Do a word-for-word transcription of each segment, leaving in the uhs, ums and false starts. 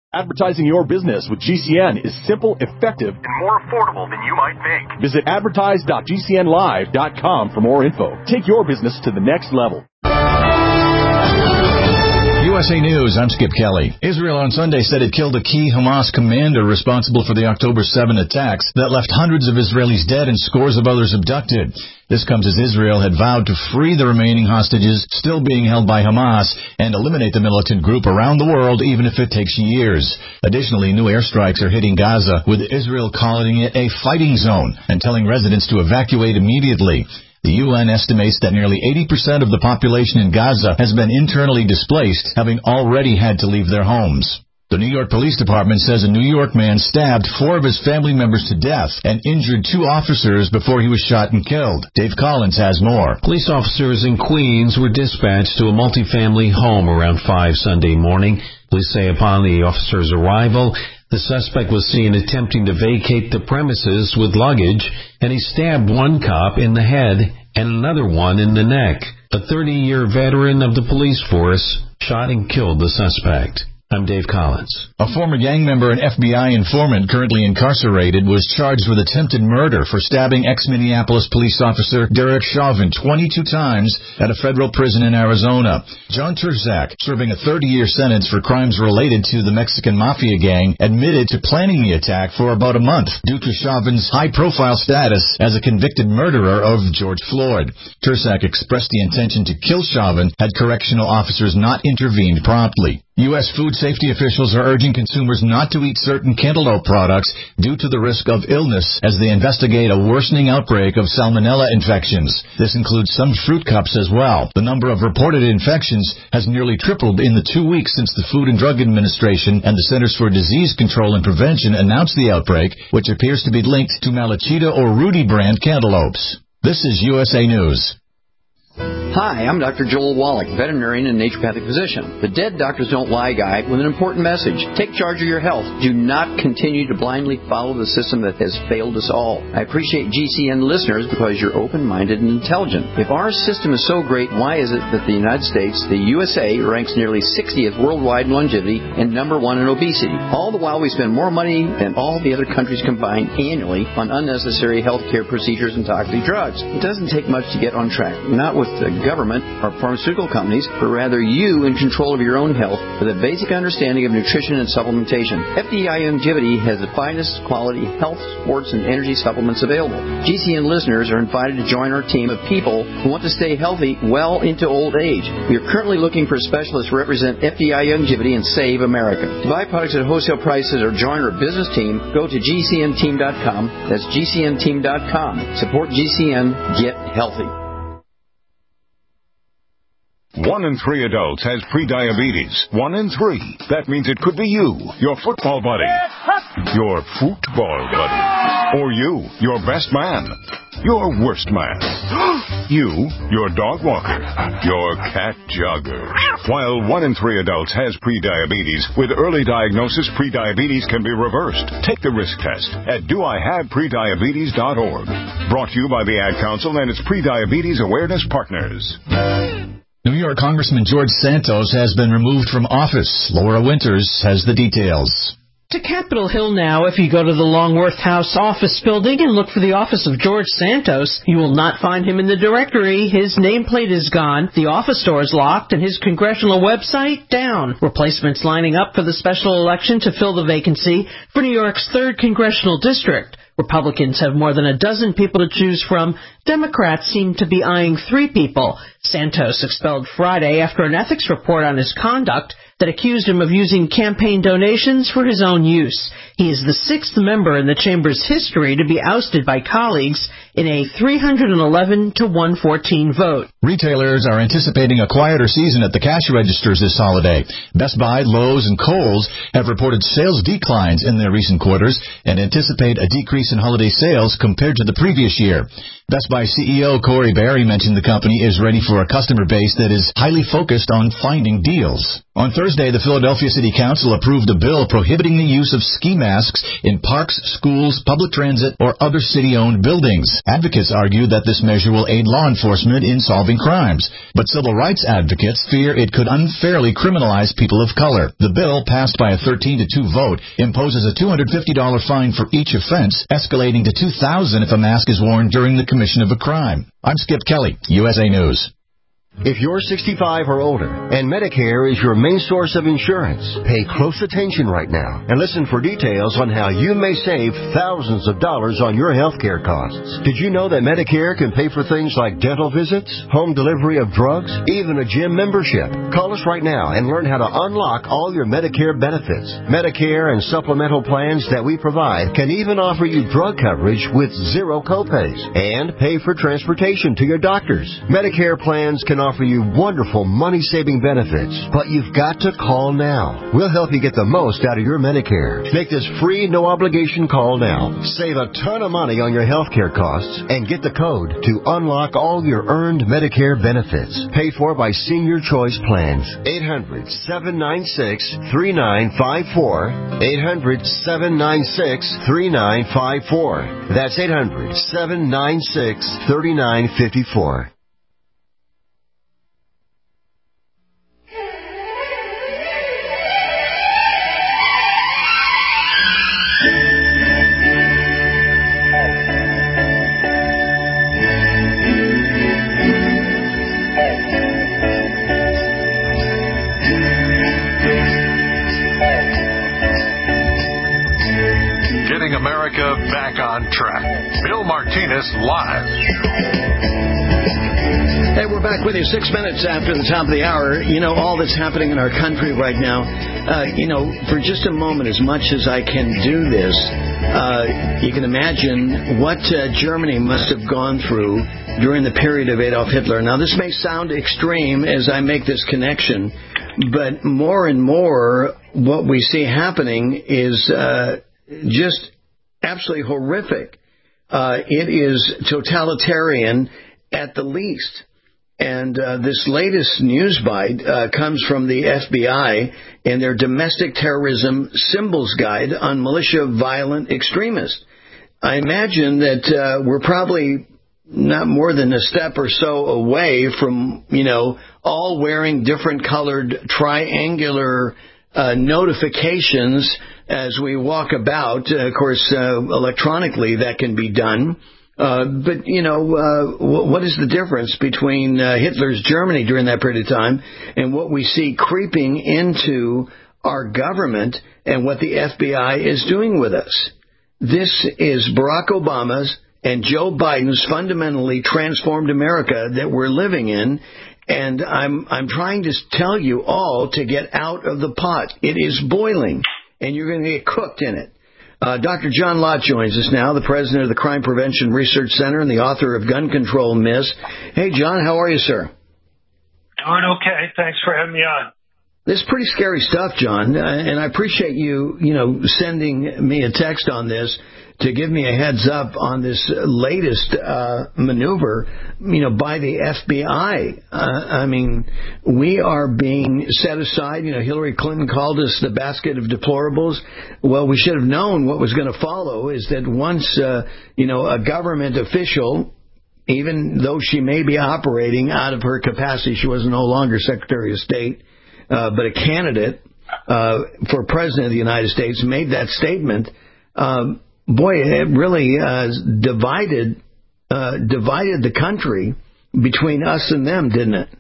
Advertising your business with G C N is simple, effective, and more affordable than you might think. Visit advertise dot g c n live dot com for more info. Take your business to the next level. U S A News, I'm Skip Kelly. Israel on Sunday said it killed a key Hamas commander responsible for the October seventh attacks that left hundreds of Israelis dead and scores of others abducted. This comes as Israel had vowed to free the remaining hostages still being held by Hamas and eliminate the militant group around the world, even if it takes years. Additionally, new airstrikes are hitting Gaza, with Israel calling it a fighting zone and telling residents to evacuate immediately. The U N estimates that nearly eighty percent of the population in Gaza has been internally displaced, having already had to leave their homes. The New York Police Department says a New York man stabbed four of his family members to death and injured two officers before he was shot and killed. Dave Collins has more. Police officers in Queens were dispatched to a multifamily home around five Sunday morning. Police say upon the officer's arrival, the suspect was seen attempting to vacate the premises with luggage, and he stabbed one cop in the head and another one in the neck. A thirty-year veteran of the police force shot and killed the suspect. I'm Dave Collins. A former gang member and F B I informant currently incarcerated was charged with attempted murder for stabbing ex-Minneapolis police officer Derek Chauvin twenty-two times at a federal prison in Arizona. John Terzak, serving a thirty-year sentence for crimes related to the Mexican Mafia gang, admitted to planning the attack for about a month due to Chauvin's high-profile status as a convicted murderer of George Floyd. Terzak expressed the intention to kill Chauvin had correctional officers not intervened promptly. U S food safety officials are urging consumers not to eat certain cantaloupe products due to the risk of illness as they investigate a worsening outbreak of salmonella infections. This includes some fruit cups as well. The number of reported infections has nearly tripled in the two weeks since the Food and Drug Administration and the Centers for Disease Control and Prevention announced the outbreak, which appears to be linked to Malachita or Rudy brand cantaloupes. This is U S A News. Hi, I'm Doctor Joel Wallach, veterinarian and naturopathic physician. The Dead Doctors Don't Lie guy with an important message. Take charge of your health. Do not continue to blindly follow the system that has failed us all. I appreciate G C N listeners because you're open-minded and intelligent. If our system is so great, why is it that the United States, the U S A, ranks nearly sixtieth worldwide in longevity and number one in obesity? All the while we spend more money than all the other countries combined annually on unnecessary health care procedures and toxic drugs. It doesn't take much to get on track. Not with the government or pharmaceutical companies, but rather you in control of your own health with a basic understanding of nutrition and supplementation. F D I Longevity has the finest quality health, sports, and energy supplements available. G C N listeners are invited to join our team of people who want to stay healthy well into old age. We are currently looking for specialists to represent F D I Longevity and Save America. To buy products at wholesale prices or join our business team, go to G C N team dot com. That's G C N team dot com. Support G C N. Get healthy. One in three adults has prediabetes. One in three. That means it could be you, your football buddy, your football buddy, or you, your best man, your worst man, you, your dog walker, your cat jogger. While one in three adults has prediabetes, with early diagnosis, prediabetes can be reversed. Take the risk test at do I have prediabetes dot org. Brought to you by the Ad Council and its Prediabetes Awareness Partners. New York Congressman George Santos has been removed from office. Laura Winters has the details. To Capitol Hill now. If you go to the Longworth House office building and look for the office of George Santos, you will not find him in the directory. His nameplate is gone, the office door is locked, and his congressional website down. Replacements lining up for the special election to fill the vacancy for New York's third congressional district. Republicans have more than a dozen people to choose from. Democrats seem to be eyeing three people. Santos expelled Friday after an ethics report on his conduct that accused him of using campaign donations for his own use. He is the sixth member in the chamber's history to be ousted by colleagues in a three hundred eleven to one fourteen vote. Retailers are anticipating a quieter season at the cash registers this holiday. Best Buy, Lowe's, and Kohl's have reported sales declines in their recent quarters and anticipate a decrease in holiday sales compared to the previous year. Best Buy C E O Corey Barry mentioned the company is ready for a customer base that is highly focused on finding deals. On Thursday, the Philadelphia City Council approved a bill prohibiting the use of ski masks in parks, schools, public transit, or other city-owned buildings. Advocates argue that this measure will aid law enforcement in solving crimes, but civil rights advocates fear it could unfairly criminalize people of color. The bill, passed by a thirteen to two vote, imposes a two hundred fifty dollars fine for each offense, escalating to two thousand dollars if a mask is worn during the commission of a crime. I'm Skip Kelly, U S A News. If you're sixty-five or older and Medicare is your main source of insurance, pay close attention right now and listen for details on how you may save thousands of dollars on your health care costs. Did you know that Medicare can pay for things like dental visits, home delivery of drugs, even a gym membership? Call us right now and learn how to unlock all your Medicare benefits. Medicare and supplemental plans that we provide can even offer you drug coverage with zero copays and pay for transportation to your doctors. Medicare plans can offer you wonderful money-saving benefits, but you've got to call now. We'll help you get the most out of your Medicare. Make this free, no-obligation call now. Save a ton of money on your health care costs and get the code to unlock all your earned Medicare benefits. Paid for by Senior Choice Plans. eight hundred, seven nine six, three nine five four. eight hundred, seven nine six, three nine five four. That's eight hundred, seven nine six, three nine five four. America back on track. Bill Martinez live. Hey, we're back with you six minutes after the top of the hour. You know, all that's happening in our country right now, uh, you know, for just a moment, as much as I can do this, uh, you can imagine what uh, Germany must have gone through during the period of Adolf Hitler. Now, this may sound extreme as I make this connection, but more and more what we see happening is uh, just absolutely horrific. Uh, it is totalitarian at the least. And uh, this latest news bite uh, comes from the F B I in their Domestic Terrorism Symbols Guide on Militia Violent Extremists. I imagine that uh, we're probably not more than a step or so away from, you know, all wearing different colored triangular uh, notifications as we walk about. Uh, of course, uh, electronically that can be done. Uh, but, you know, uh, w- what is the difference between uh, Hitler's Germany during that period of time and what we see creeping into our government and what the F B I is doing with us? This is Barack Obama's and Joe Biden's fundamentally transformed America that we're living in. And I'm I'm trying to tell you all to get out of the pot. It is boiling, and you're going to get cooked in it. Uh, Doctor John Lott joins us now, the president of the Crime Prevention Research Center and the author of Gun Control Myths. Hey, John, how are you, sir? Doing okay. Thanks for having me on. This is pretty scary stuff, John, uh, and I appreciate you, you know, sending me a text on this to give me a heads up on this latest uh, maneuver, you know, by the F B I. Uh, I mean, we are being set aside. You know, Hillary Clinton called us the basket of deplorables. Well, we should have known what was going to follow is that once, uh, you know, a government official, even though she may be operating out of her capacity, she was no longer Secretary of State, uh, but a candidate uh, for President of the United States, made that statement. Um, Boy, it really uh, divided uh, divided the country between us and them, didn't it?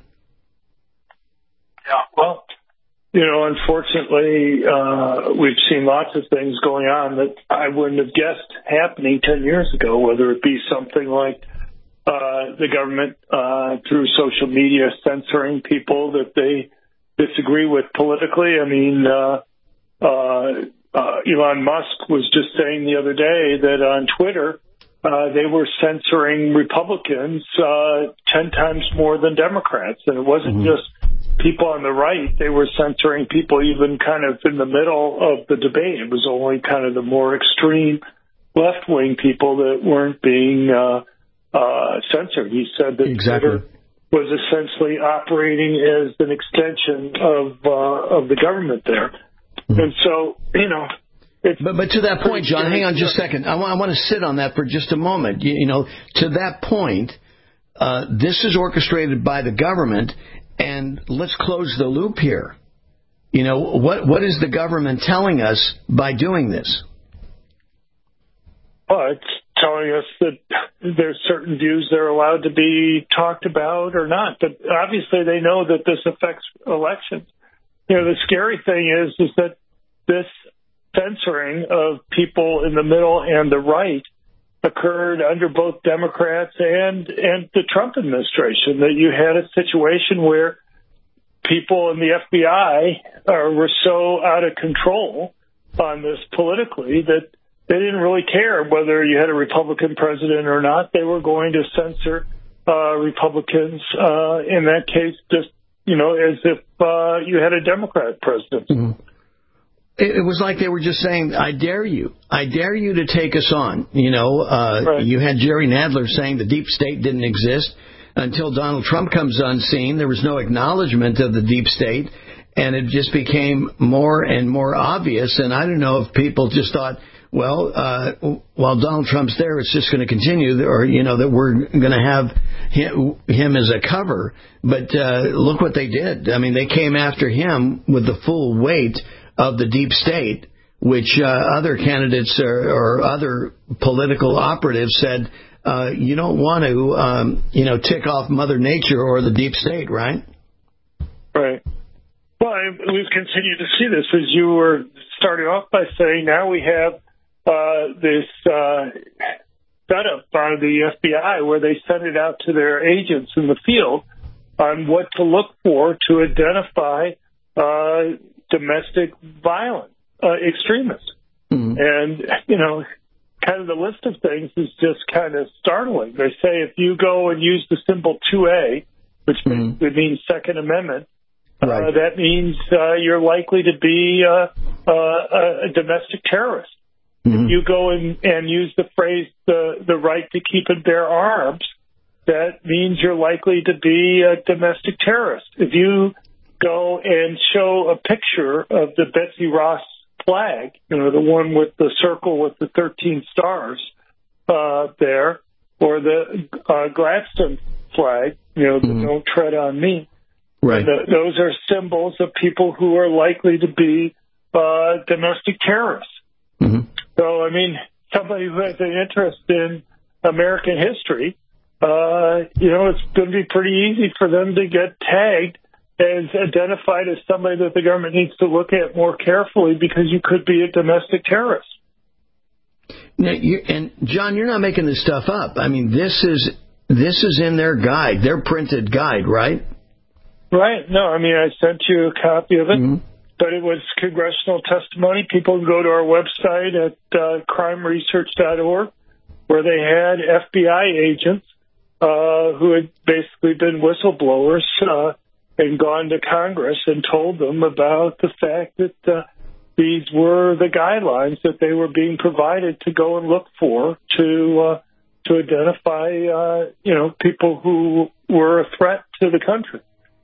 Yeah, well, you know, unfortunately, uh, we've seen lots of things going on that I wouldn't have guessed happening ten years ago, whether it be something like uh, the government uh, through social media censoring people that they disagree with politically. I mean, uh, uh Uh, Elon Musk was just saying the other day that on Twitter uh, they were censoring Republicans uh, ten times more than Democrats. And it wasn't mm-hmm. just people on the right. They were censoring people even kind of in the middle of the debate. It was only kind of the more extreme left-wing people that weren't being uh, uh, censored. He said that exactly. Twitter was essentially operating as an extension of uh, of the government there. And so, you know, it's, but but to that point, John, hang on just a second. I want, I want to sit on that for just a moment. You, you know, to that point, uh, this is orchestrated by the government, and let's close the loop here. You know, what what is the government telling us by doing this? Well, it's telling us that there's certain views that are allowed to be talked about or not. But obviously they know that this affects elections. You know, the scary thing is, is that this censoring of people in the middle and the right occurred under both Democrats and, and the Trump administration, that you had a situation where people in the F B I are, were so out of control on this politically that they didn't really care whether you had a Republican president or not. They were going to censor uh, Republicans, uh, in that case, just, you know, as if uh, you had a Democrat president. Mm-hmm. It, it was like they were just saying, I dare you. I dare you to take us on. You know, uh, right. You had Jerry Nadler saying the deep state didn't exist until Donald Trump comes on scene. There was no acknowledgement of the deep state, and it just became more and more obvious. And I don't know if people just thought, well, uh, while Donald Trump's there, it's just going to continue, or, you know, that we're going to have him, him as a cover. But uh, look what they did. I mean, they came after him with the full weight of the deep state, which uh, other candidates or, or other political operatives said, uh, you don't want to, um, you know, tick off Mother Nature or the deep state, right? Right. Well, we've continued to see this, as you were starting off by saying. Now we have Uh, this uh, setup by the F B I where they send it out to their agents in the field on what to look for to identify uh, domestic violent uh, extremists. Mm-hmm. And, you know, kind of the list of things is just kind of startling. They say if you go and use the symbol two A, which mm-hmm. basically means Second Amendment, right. uh, that means uh, you're likely to be uh, uh, a domestic terrorist. Mm-hmm. If you go in and use the phrase the, the right to keep and bear arms, that means you're likely to be a domestic terrorist. If you go and show a picture of the Betsy Ross flag, you know, the one with the circle with the thirteen stars uh, there, or the uh, Gladstone flag, you know, mm-hmm. the Don't Tread on Me, right. the, those are symbols of people who are likely to be uh, domestic terrorists. Mm-hmm. So, I mean, somebody who has an interest in American history, uh, you know, it's going to be pretty easy for them to get tagged as identified as somebody that the government needs to look at more carefully because you could be a domestic terrorist. Now, you, and, John, you're not making this stuff up. I mean, this is this is in their guide, their printed guide, right? Right. No, I mean, I sent you a copy of it. Mm-hmm. But it was congressional testimony. People can go to our website at uh, crime research dot org, where they had F B I agents uh, who had basically been whistleblowers uh, and gone to Congress and told them about the fact that uh, these were the guidelines that they were being provided to go and look for to uh, to identify, uh, you know, people who were a threat to the country.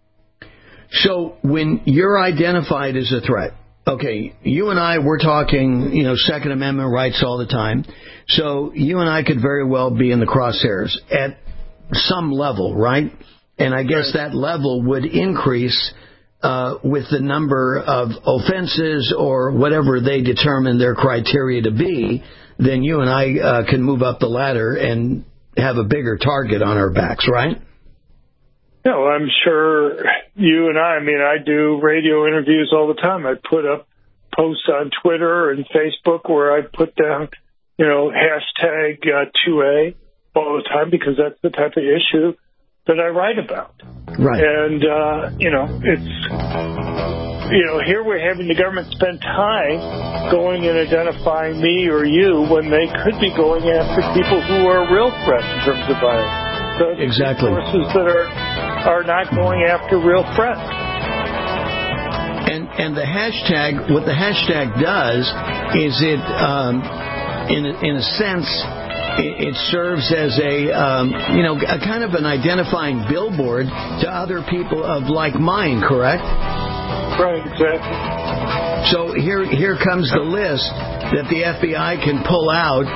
So when you're identified as a threat, okay, you and I, we're talking, you know, Second Amendment rights all the time. So you and I could very well be in the crosshairs at some level, right? And I guess that level would increase uh, with the number of offenses or whatever they determine their criteria to be. Then you and I uh, can move up the ladder and have a bigger target on our backs, right? No, I'm sure you and I, I mean, I do radio interviews all the time. I put up posts on Twitter and Facebook where I put down, you know, hashtag uh, two A all the time because that's the type of issue that I write about. Right. And, uh, you know, it's, you know, here we're having the government spend time going and identifying me or you when they could be going after people who are a real threat in terms of violence. So exactly. Forces that are are not going after real threats. And and the hashtag, what the hashtag does is it, um, in a, in a sense, it, it serves as a um, you know a kind of an identifying billboard to other people of like mind. Correct? Right. Exactly. So here here comes the list that the F B I can pull out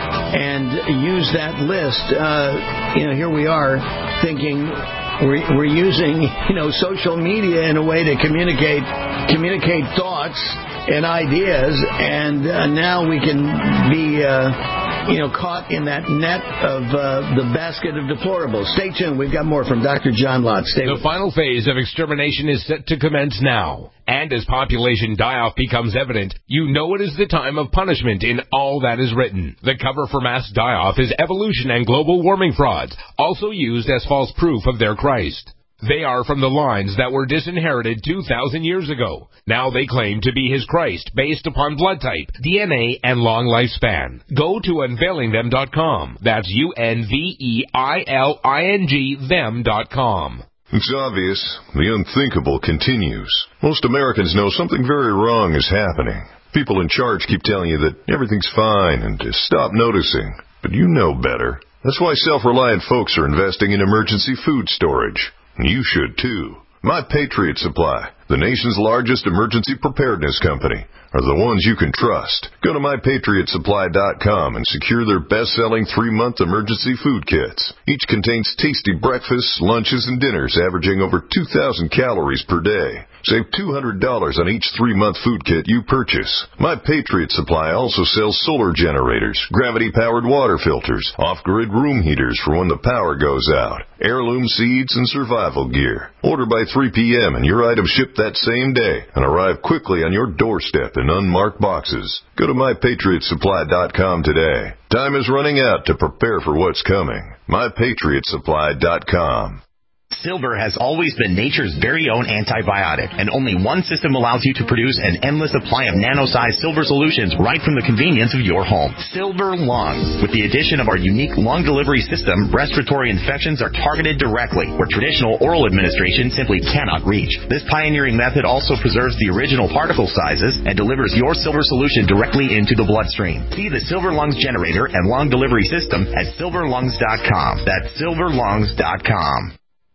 and use that list. Uh, you know, here we are thinking we're, we're using, you know, social media in a way to communicate communicate thoughts and ideas, and uh, now we can be, uh, you know, caught in that net of uh, the basket of deplorables. Stay tuned. We've got more from Doctor John Lott. Stay the with final phase of extermination is set to commence now. And as population die-off becomes evident, you know it is the time of punishment in all that is written. The cover for mass die-off is evolution and global warming frauds, also used as false proof of their Christ. They are from the lines that were disinherited two thousand years ago. Now they claim to be his Christ based upon blood type, D N A, and long lifespan. Go to unveiling them dot com. That's U N V E I L I N G them dot com. It's obvious. The unthinkable continues. Most Americans know something very wrong is happening. People in charge keep telling you that everything's fine and to stop noticing. But you know better. That's why self-reliant folks are investing in emergency food storage. You should, too. My Patriot Supply, the nation's largest emergency preparedness company, are the ones you can trust. Go to my patriot supply dot com and secure their best-selling three-month emergency food kits. Each contains tasty breakfasts, lunches, and dinners averaging over two thousand calories per day. Save two hundred dollars on each three-month food kit you purchase. My Patriot Supply also sells solar generators, gravity-powered water filters, off-grid room heaters for when the power goes out, heirloom seeds, and survival gear. Order by three p.m. and your items ship that same day and arrive quickly on your doorstep in unmarked boxes. Go to my patriot supply dot com today. Time is running out to prepare for what's coming. my patriot supply dot com. Silver has always been nature's very own antibiotic, and only one system allows you to produce an endless supply of nano-sized silver solutions right from the convenience of your home. Silver Lungs. With the addition of our unique lung delivery system, respiratory infections are targeted directly, where traditional oral administration simply cannot reach. This pioneering method also preserves the original particle sizes and delivers your silver solution directly into the bloodstream. See the Silver Lungs generator and lung delivery system at silver lungs dot com. That's silver lungs dot com.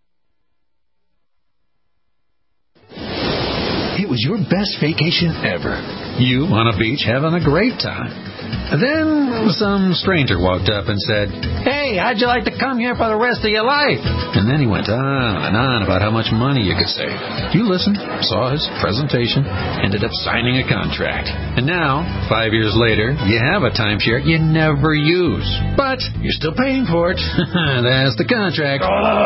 It was your best vacation ever. You on a beach having a great time. Then some stranger walked up and said, "Hey, how'd you like to come here for the rest of your life?" And then he went on and on about how much money you could save. You listened, saw his presentation, ended up signing a contract. And now, five years later, you have a timeshare you never use. But you're still paying for it. That's the contract.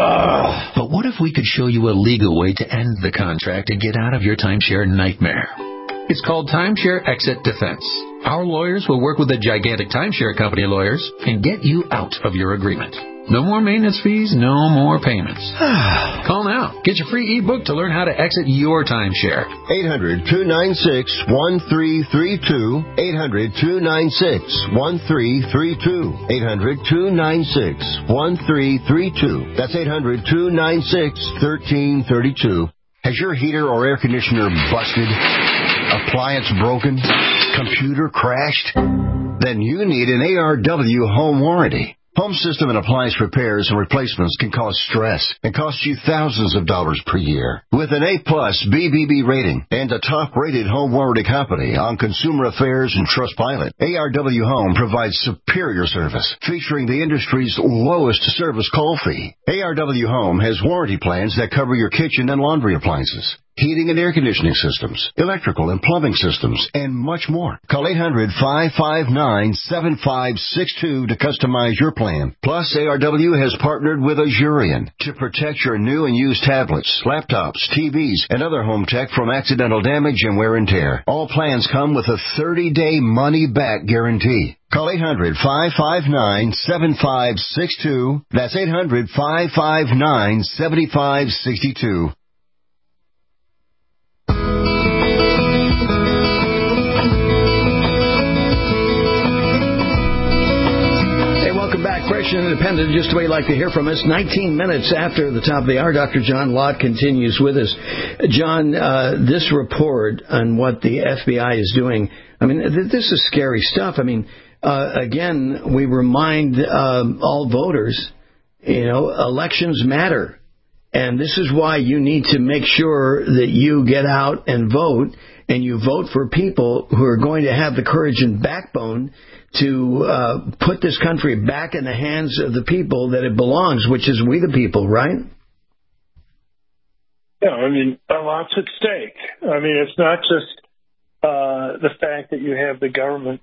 Oh. But what if we could show you a legal way to end the contract and get out of your timeshare nightmare? It's called Timeshare Exit Defense. Our lawyers will work with the gigantic timeshare company lawyers and get you out of your agreement. No more maintenance fees, no more payments. Call now. Get your free ebook to learn how to exit your timeshare. eight hundred, two nine six, one three three two. eight hundred, two nine six, one three three two. eight hundred, two nine six, one three three two. That's eight hundred, two nine six, one three three two. Has your heater or air conditioner busted? Appliance broken? Computer crashed? Then you need an A R W home warranty. Home system and appliance repairs and replacements can cause stress and cost you thousands of dollars per year. With an A-plus B B B rating and a top-rated home warranty company on Consumer Affairs and Trustpilot, A R W Home provides superior service, featuring the industry's lowest service call fee. A R W Home has warranty plans that cover your kitchen and laundry appliances, heating and air conditioning systems, electrical and plumbing systems, and much more. Call eight hundred, five five nine, seven five six two to customize your plan. Plus, A R W has partnered with Azurian to protect your new and used tablets, laptops, T Vs, and other home tech from accidental damage and wear and tear. All plans come with a thirty-day money-back guarantee. Call eight hundred, five five nine, seven five six two. That's eight hundred, five five nine, seven five six two. Fresh and Independent, just the way you like to hear from us. nineteen minutes after the top of the hour, Doctor John Lott continues with us. John, uh, this report on what the F B I is doing, I mean, th- this is scary stuff. I mean, uh, again, we remind um, all voters, you know, elections matter. And this is why you need to make sure that you get out and vote, and you vote for people who are going to have the courage and backbone to uh, put this country back in the hands of the people that it belongs, which is we the people, right? Yeah, I mean, a lot's at stake. I mean, it's not just uh, the fact that you have the government,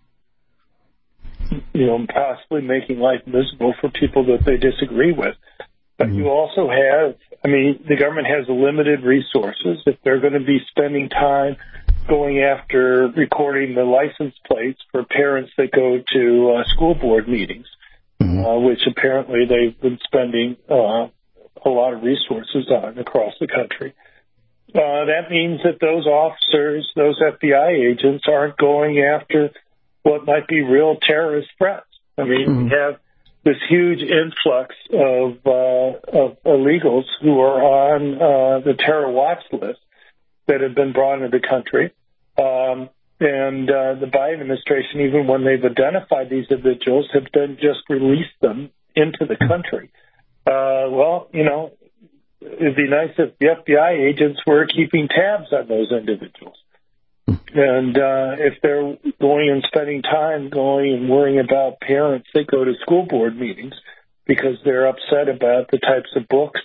you know, possibly making life miserable for people that they disagree with. But you also have, I mean, the government has limited resources. If they're going to be spending time going after recording the license plates for parents that go to uh, school board meetings, mm-hmm. uh, which apparently they've been spending uh, a lot of resources on across the country, uh, that means that those officers, those F B I agents, aren't going after what might be real terrorist threats. I mean, mm-hmm. we have this huge influx of, uh, of illegals who are on uh, the terror watch list that have been brought into the country. Um, and uh, the Biden administration, even when they've identified these individuals, have then just released them into the country. Uh, well, you know, it'd be nice if the F B I agents were keeping tabs on those individuals. And uh, if they're going and spending time going and worrying about parents that go to school board meetings because they're upset about the types of books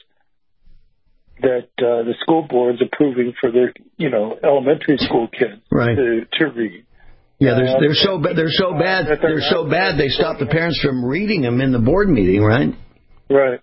that uh, the school board's approving for their, you know, elementary school kids right. to, to read. Yeah, they're, they're so ba- they're so bad they're, they're so bad they stop the parents from reading them in the board meeting, right? Right.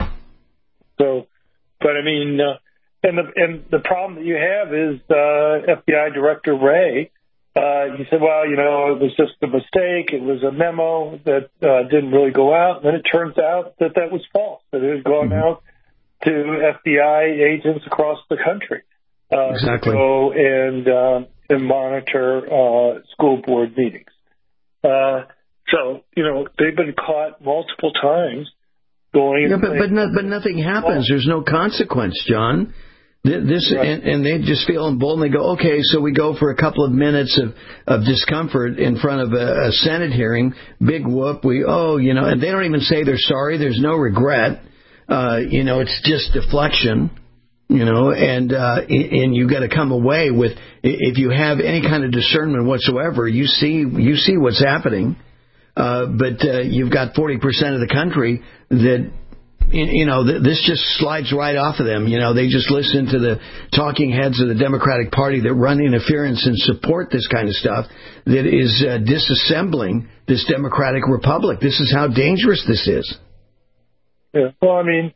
So, but I mean. Uh, And the and the problem that you have is uh, F B I Director Wray. Uh, he said, "Well, you know, it was just a mistake. It was a memo that uh, didn't really go out." And then it turns out that that was false. That it had gone mm-hmm. out to F B I agents across the country uh, exactly. to go and uh, and monitor uh, school board meetings. Uh, so, you know, they've been caught multiple times going. Yeah, but but, no, but nothing happens. Well, there's no consequence, John. This right. and, and they just feel emboldened. They go, okay, so we go for a couple of minutes of, of discomfort in front of a, a Senate hearing. Big whoop. We oh, you know, and they don't even say they're sorry. There's no regret. Uh, you know, it's just deflection. You know, and uh, and you got to come away with, if you have any kind of discernment whatsoever, you see you see what's happening. Uh, but uh, you've got forty percent of the country that. You know, this just slides right off of them. You know, they just listen to the talking heads of the Democratic Party that run interference and support this kind of stuff that is uh, disassembling this democratic republic. This is how dangerous this is. Yeah. Well, I mean,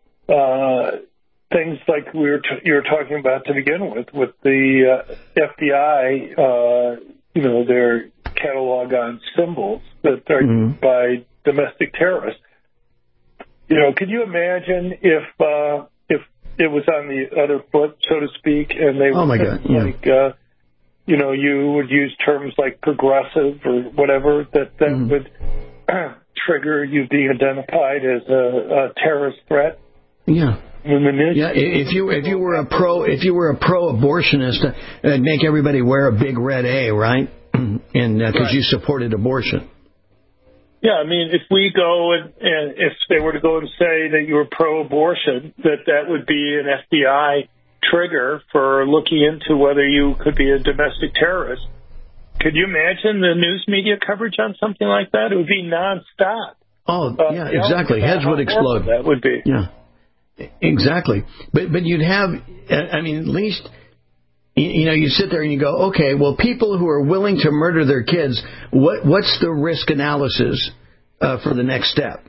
uh, things like we were t- you were talking about to begin with, with the uh, F B I, uh, you know, their catalog on symbols that are mm-hmm. used by domestic terrorists. You know, could you imagine if uh, if it was on the other foot, so to speak, and they oh would my God, yeah. like, uh, you know, you would use terms like progressive or whatever that that mm-hmm. would trigger you being identified as a, a terrorist threat. Yeah. Yeah. If you if you were a pro if you were a pro-abortionist, uh, it'd make everybody wear a big red A, right? And because uh, right. you supported abortion. Yeah, I mean, if we go and, and if they were to go and say that you were pro-abortion, that that would be an F B I trigger for looking into whether you could be a domestic terrorist. Could you imagine the news media coverage on something like that? It would be nonstop. Oh, uh, yeah, exactly. Heads would explode. That would be. Yeah, exactly. But but you'd have, I mean, at least. You know, you sit there and you go, okay, well, people who are willing to murder their kids, what what's the risk analysis uh, for the next step?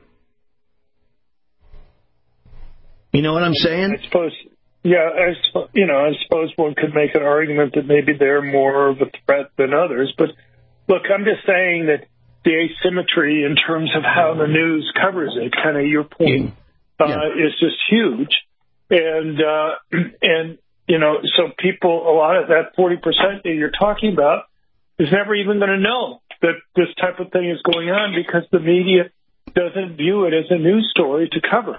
You know what I'm saying? I suppose, yeah, I, you know, I suppose one could make an argument that maybe they're more of a threat than others. But look, I'm just saying that the asymmetry in terms of how the news covers it, kind of your point, uh, yeah. is just huge. And uh, and. You know, so people, a lot of that forty percent that you're talking about is never even going to know that this type of thing is going on because the media doesn't view it as a news story to cover.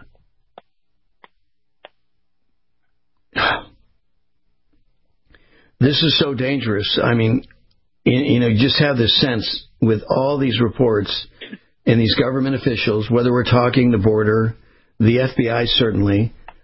This is so dangerous. I mean, you know, you just have this sense with all these reports and these government officials, whether we're talking the border, the F B I certainly,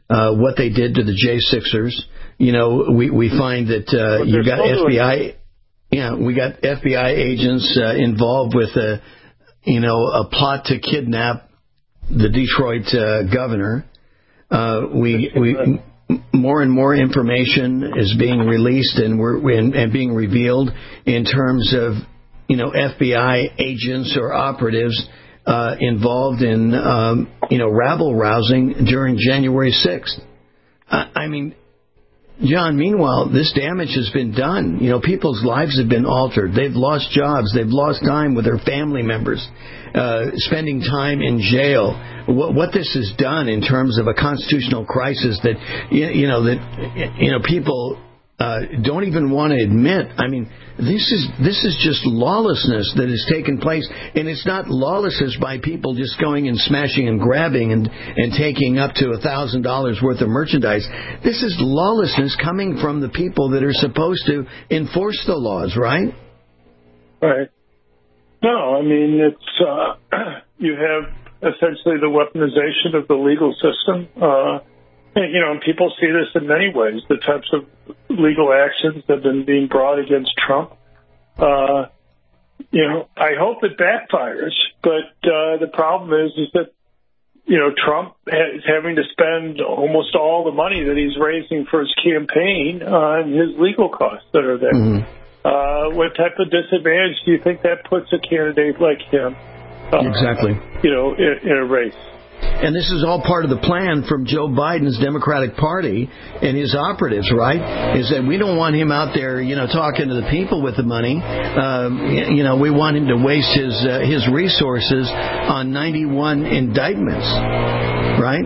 uh, what they did to the J sixers. You know, we, we find that uh, you got F B I, yeah, we got F B I agents uh, involved with a, you know, a plot to kidnap the Detroit uh, governor. Uh, we we more and more information is being released and we're and, and being revealed in terms of, you know, F B I agents or operatives uh, involved in um, you know, rabble rousing during January sixth. I, I mean. John, meanwhile, this damage has been done. You know, people's lives have been altered. They've lost jobs. They've lost time with their family members, uh, spending time in jail. What, what this has done in terms of a constitutional crisis that, you, you know, that, you know, people uh, don't even want to admit. I mean, this is this is just lawlessness that has taken place, and it's not lawlessness by people just going and smashing and grabbing and, and taking up to a thousand dollars worth of merchandise. This is lawlessness coming from the people that are supposed to enforce the laws, right? Right. No, I mean, it's uh, you have essentially the weaponization of the legal system. Uh, and, you know, and people see this in many ways. The types of legal actions that have been being brought against Trump. Uh, you know, I hope it backfires, but uh, the problem is, is that, you know, Trump is having to spend almost all the money that he's raising for his campaign on his legal costs that are there. Mm-hmm. Uh, what type of disadvantage do you think that puts a candidate like him? Uh, exactly. You know, in, in a race. And this is all part of the plan from Joe Biden's Democratic Party and his operatives, right? Is that we don't want him out there, you know, talking to the people with the money. Um, you know, we want him to waste his uh, his resources on ninety-one indictments, right?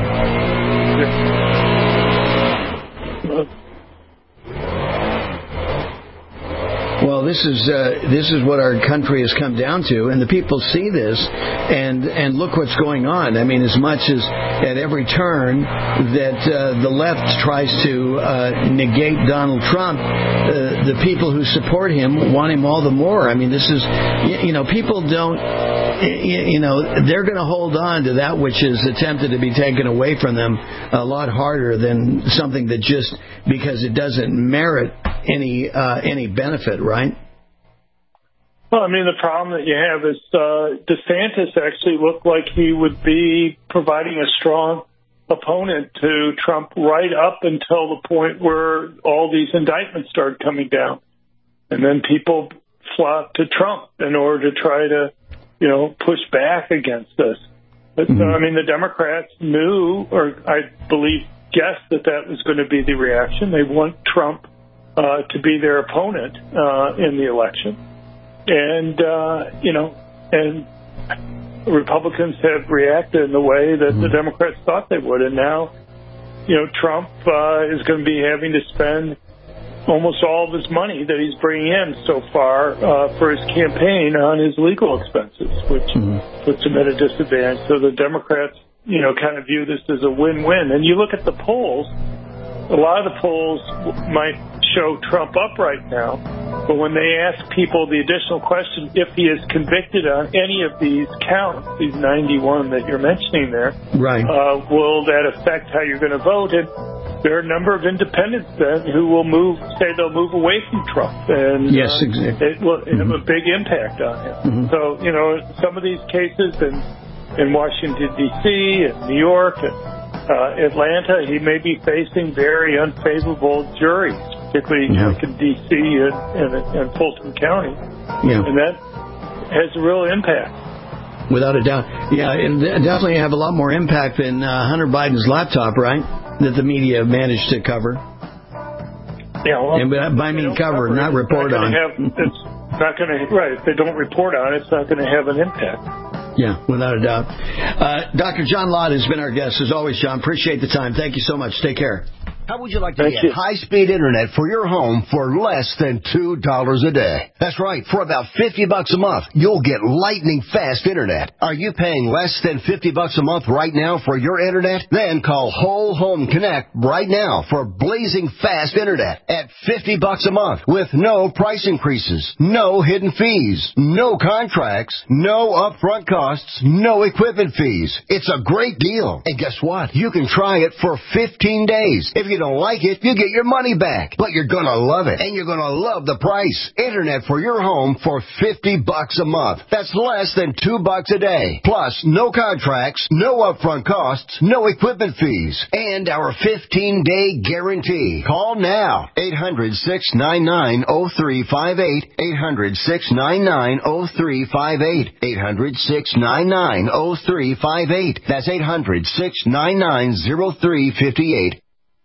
Well, this is uh, this is what our country has come down to, and the people see this, and and look what's going on. I mean, as much as at every turn that uh, the left tries to uh, negate Donald Trump, uh, the people who support him want him all the more. I mean, this is, you know, people don't, you know, they're going to hold on to that which is attempted to be taken away from them a lot harder than something that just because it doesn't merit any uh, any benefit, right? Well, I mean, the problem that you have is uh, DeSantis actually looked like he would be providing a strong opponent to Trump right up until the point where all these indictments started coming down. And then people flocked to Trump in order to try to, you know, push back against this. But, mm-hmm. uh, I mean, the Democrats knew, or I believe guessed that that was going to be the reaction. They want Trump uh, to be their opponent uh, in the election. And, uh, you know, and Republicans have reacted in the way that mm-hmm. the Democrats thought they would. And now, you know, Trump uh, is going to be having to spend almost all of his money that he's bringing in so far uh, for his campaign on his legal expenses, which mm-hmm. puts him at a disadvantage. So the Democrats, you know, kind of view this as a win-win. And you look at the polls, a lot of the polls might show Trump up right now, but when they ask people the additional question, if he is convicted on any of these counts, these ninety-one that you're mentioning there, right. uh, will that affect how you're going to vote? And there are a number of independents then who will move, say they'll move away from Trump. And yes, uh, exactly. It will mm-hmm. have a big impact on him. Mm-hmm. So, you know, some of these cases in, in Washington, D C, and New York, and uh, Atlanta, he may be facing very unfavorable juries, particularly yeah. like in D C and, and, and Fulton County. Yeah. And that has a real impact. Without a doubt. Yeah, and definitely have a lot more impact than uh, Hunter Biden's laptop, right? That the media managed to cover. Yeah, well, and by I mean cover, cover, not report not on. Have, it's not going to, right, if they don't report on it, it's not going to have an impact. Yeah, without a doubt. Uh, Doctor John Lott has been our guest, as always, John. Appreciate the time. Thank you so much. Take care. How would you like to Thank get you. high-speed internet for your home for less than two dollars a day? That's right. For about fifty bucks a month, you'll get lightning-fast internet. Are you paying less than fifty bucks a month right now for your internet? Then call Whole Home Connect right now for blazing fast internet at fifty bucks a month with no price increases, no hidden fees, no contracts, no upfront costs, no equipment fees. It's a great deal. And guess what? You can try it for fifteen days. If you don't like it, you get your money back. But you're going to love it, and you're going to love the price. Internet for your home for fifty bucks a month. That's less than two bucks a day. Plus, no contracts, no upfront costs, no equipment fees, and our fifteen-day guarantee. Call now. eight hundred, six nine nine, oh three five eight. eight hundred, six nine nine, oh three five eight. eight hundred, six nine nine, oh three five eight. That's eight hundred, six nine nine, oh three five eight.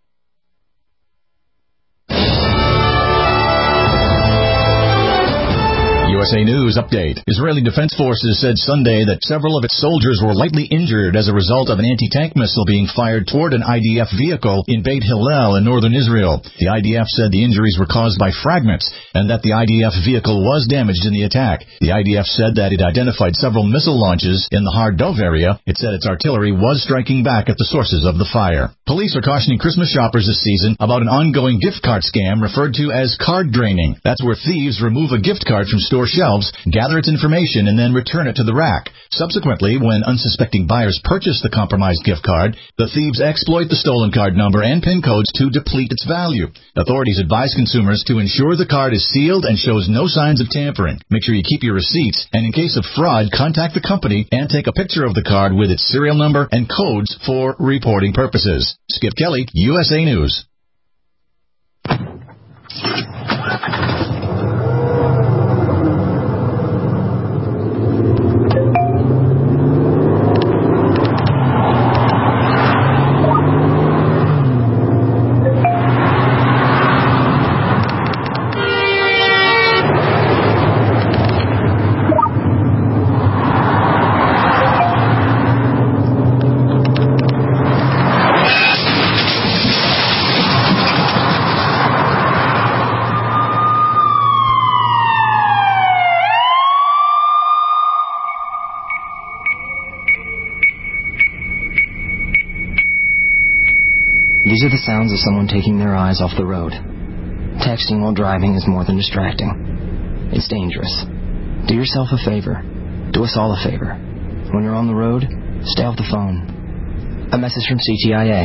U S A News update. Israeli Defense Forces said Sunday that several of its soldiers were lightly injured as a result of an anti-tank missile being fired toward an I D F vehicle in Beit Hillel in northern Israel. The I D F said the injuries were caused by fragments and that the I D F vehicle was damaged in the attack. The I D F said that it identified several missile launches in the Har Dov area. It said its artillery was striking back at the sources of the fire. Police are cautioning Christmas shoppers this season about an ongoing gift card scam referred to as card draining. That's where thieves remove a gift card from store shelves, gather its information, and then return it to the rack. Subsequently, when unsuspecting buyers purchase the compromised gift card, the thieves exploit the stolen card number and PIN codes to deplete its value. Authorities advise consumers to ensure the card is sealed and shows no signs of tampering. Make sure you keep your receipts, and in case of fraud, contact the company and take a picture of the card with its serial number and codes for reporting purposes. Skip Kelly, U S A News. These are the sounds of someone taking their eyes off the road. Texting while driving is more than distracting. It's dangerous. Do yourself a favor. Do us all a favor. When you're on the road, stay off the phone. A message from C T I A.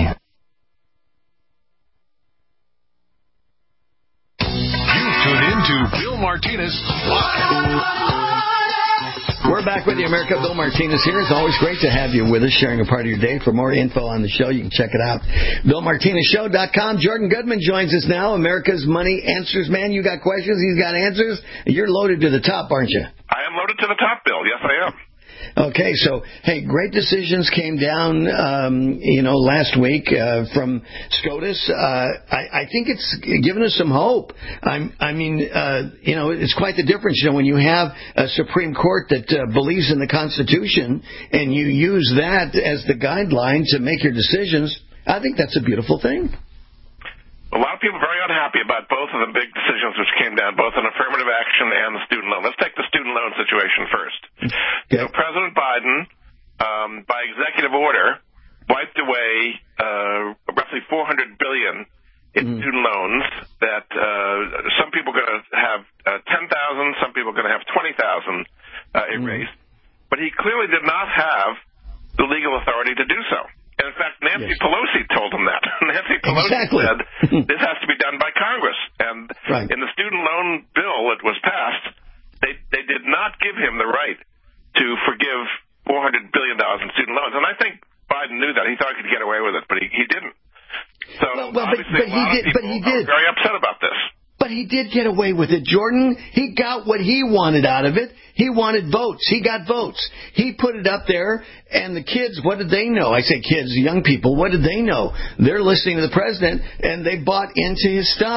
You tune in to Bill Martinez Live. We're back with you, America. Bill Martinez here. It's always great to have you with us, sharing a part of your day. For more info on the show, you can check it out. Bill Martinez Show dot com. Jordan Goodman joins us now, America's Money Answers Man. You got questions, he's got answers. You're loaded to the top, aren't you? I am loaded to the top, Bill. Yes, I am. Okay, so, hey, great decisions came down, um, you know, last week uh, from SCOTUS. Uh, I, I think it's given us some hope. I'm, I mean, uh, you know, it's quite the difference, you know, when you have a Supreme Court that uh, believes in the Constitution and you use that as the guideline to make your decisions. I think that's a beautiful thing. A lot of people are very unhappy about both of the big decisions which came down, both on affirmative action and the student loan. Let's take the student loan situation first. Okay. So President Biden, um, by executive order, wiped away uh, roughly four hundred billion dollars in mm-hmm. student loans that uh, some people are going to have uh, ten thousand dollars, some people are going to have twenty thousand dollars uh, erased. Mm-hmm. But he clearly did not have the legal authority to do so. And in fact, Nancy yes. Pelosi told him that. Nancy Pelosi exactly. said this has to be done by Congress. And right. in the student loan bill that was passed, they they did not give him the right to forgive four hundred billion dollars in student loans. And I think Biden knew that. He thought he could get away with it, but he, he didn't. So well, well, obviously but, but a lot he did, of people but he did. are very upset about this. But he did get away with it, Jordan. He got what he wanted out of it. He wanted votes. He got votes. He put it up there, and the kids, what did they know? I say kids, young people, what did they know? They're listening to the president, and they bought into his stuff.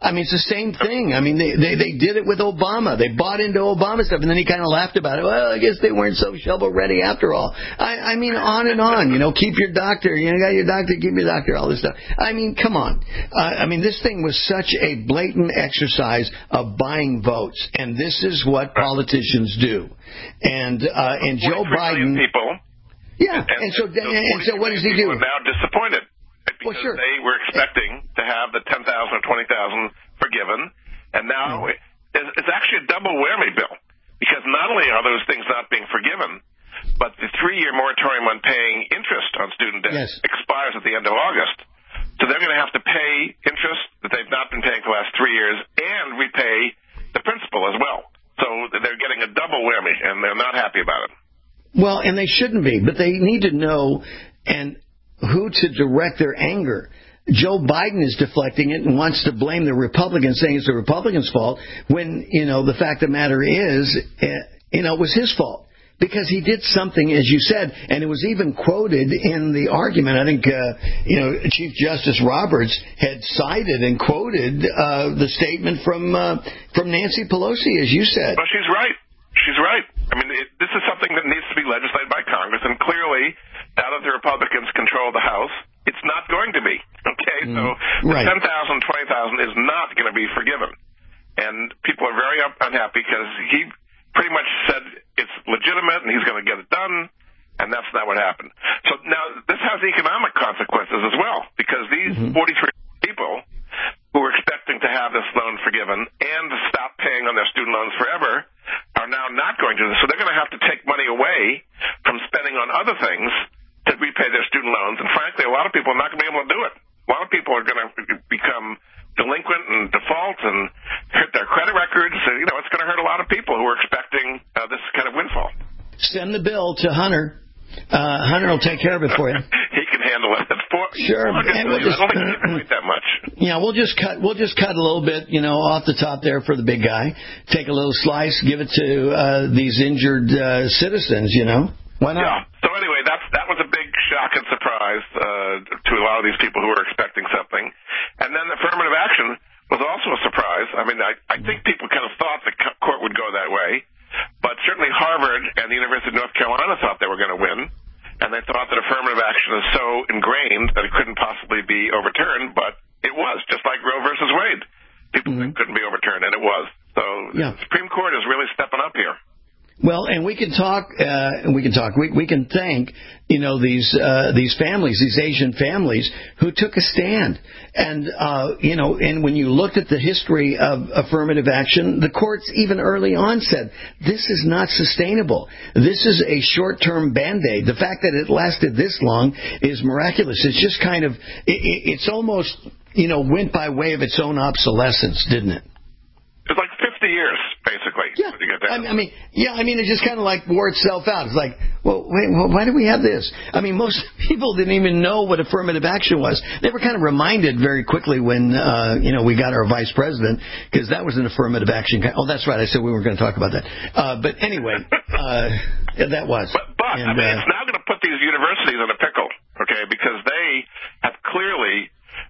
I mean, it's the same thing. I mean, they, they, they did it with Obama. They bought into Obama stuff, and then he kind of laughed about it. Well, I guess they weren't so shovel-ready after all. I, I mean, on and on. You know, keep your doctor. You know, got your doctor, keep your doctor, all this stuff. I mean, come on. Uh, I mean, this thing was such a blatant exercise of buying votes, and this is what politicians do. And uh, and Joe Biden... people. Yeah, and, and, and so and, and so what does he do? Are now disappointed. Because well, sure. they were expecting to have the ten thousand or twenty thousand forgiven, and now mm. it's, it's actually a double whammy, Bill, because not only are those things not being forgiven, but the three-year moratorium on paying interest on student debt yes. expires at the end of August. So they're going to have to pay interest that they've not been paying for the last three years and repay the principal as well. So they're getting a double whammy, and they're not happy about it. Well, and they shouldn't be, but they need to know and who to direct their anger. Joe Biden is deflecting it and wants to blame the Republicans, saying it's the Republicans' fault, when, you know, the fact of the matter is, uh, you know, it was his fault. Because he did something, as you said, and it was even quoted in the argument. I think, uh, you know, Chief Justice Roberts had cited and quoted uh, the statement from uh, from Nancy Pelosi, as you said. Well, she's right. She's right. I mean, it, this is something that needs to be legislated by Congress, and clearly, now that the Republicans control the House, it's not going to be. Okay, mm, so the right. ten thousand, twenty thousand is not going to be forgiven, and people are very unhappy because he pretty much said it's legitimate and he's going to get it done, and that's not what happened. So now this has economic consequences as well, because these mm-hmm. forty-three people who were expecting to have this loan forgiven and to stop paying on their student loans forever are now not going to. So they're going to have to take money away from spending on other things to repay their student loans, and frankly, a lot of people are not going to be able to do it. A lot of people are going to become delinquent and default and hurt their credit records. So, you know, it's going to hurt a lot of people who are expecting uh, this kind of windfall. Send the bill to Hunter. Uh, Hunter will take care of it for you. He can handle it. For, sure. And we'll just, I don't think he can wait that much. Yeah, we'll just cut. We'll just cut a little bit, you know, off the top there for the big guy. Take a little slice, give it to uh, these injured uh, citizens. You know, why not? Yeah. So anyway, that's that was a big shock and surprise uh, to a lot of these people who were expecting something. And then affirmative action was also a surprise. I mean, I, I think people kind of thought the court would go that way, but certainly Harvard and the University of North Carolina thought they were going to win, and they thought that affirmative action is so ingrained that it couldn't possibly be overturned, but it was, just like Roe versus Wade. People mm-hmm. couldn't be overturned, and it was. So yeah. the Supreme Court is really stepping up here. Well, and we can talk, uh, we can talk, we, we can thank, you know, these, uh, these families, these Asian families who took a stand. And, uh, you know, and when you looked at the history of affirmative action, the courts even early on said, this is not sustainable. This is a short-term Band-Aid. The fact that it lasted this long is miraculous. It's just kind of, it, it's almost, you know, went by way of its own obsolescence, didn't it? It's like fifty years, basically. Yeah. To get that. I mean, yeah, I mean, it just kind of like wore itself out. It's like, well, wait, well, why do we have this? I mean, most people didn't even know what affirmative action was. They were kind of reminded very quickly when, uh, you know, we got our vice president, because that was an affirmative action. Oh, that's right. I said we weren't going to talk about that. Uh, but anyway, uh, yeah, that was. But, but and, I mean, uh, it's now going to put these universities in a pickle, okay, because they have clearly